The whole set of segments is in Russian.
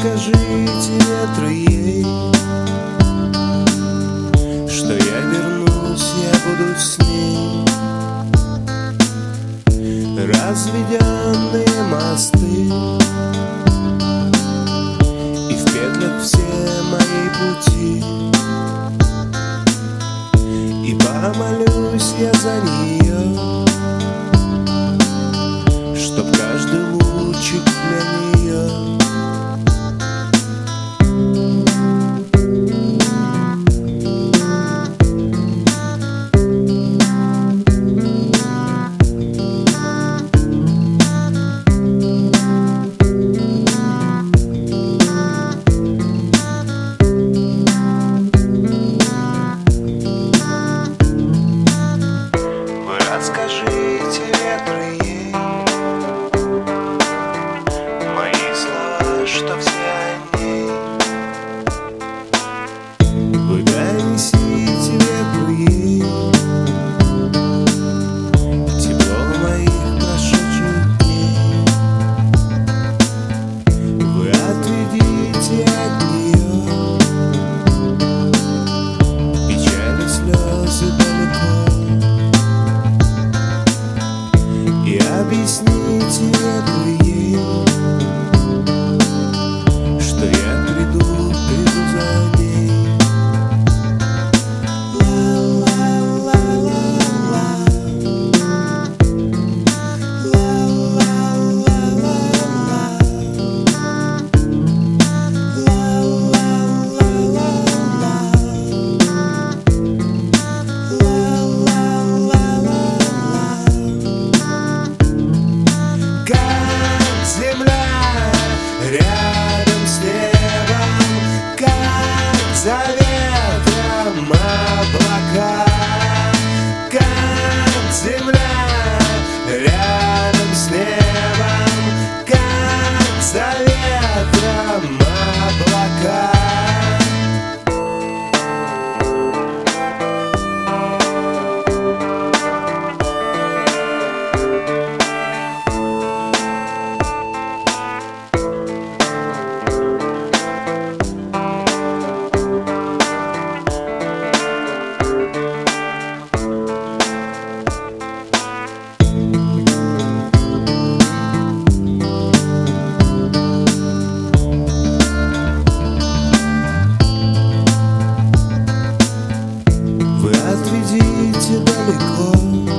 Расскажите ветру ей, что я вернусь, я буду с ней. Разведенные мосты, и в петлях все мои пути. И помолюсь я за нее, чтоб каждый лучик для нее. Расскажите ветру ей мои слова, что все о ней. Вы донесите ветру ей тепло моих прошедших дней. Вы отведите от нее печали, слезы далеко. И объясните ветру ей, что я приду за ней. Рядом с небом, как за ветром облака, как земля. Рядом с небом, как за ветром облака. Отведите далеко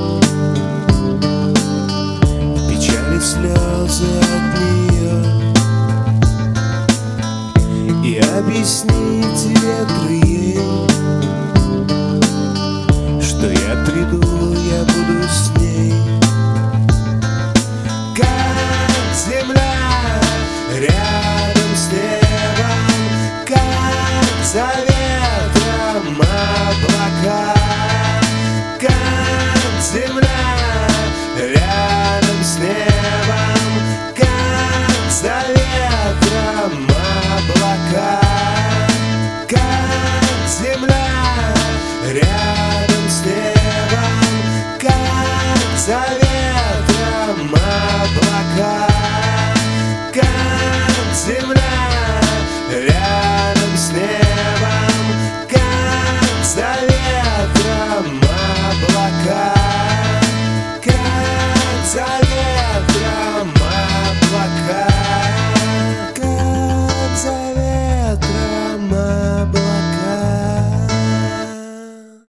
печали, слезы от нее. И объясните ветру ей, что я приду, я буду с ней. Как земля рядом с небом, как за ветром облака. Как земля рядом с небом, как за ветром облака. Как земля рядом с небом, как за ветром облака. Как земля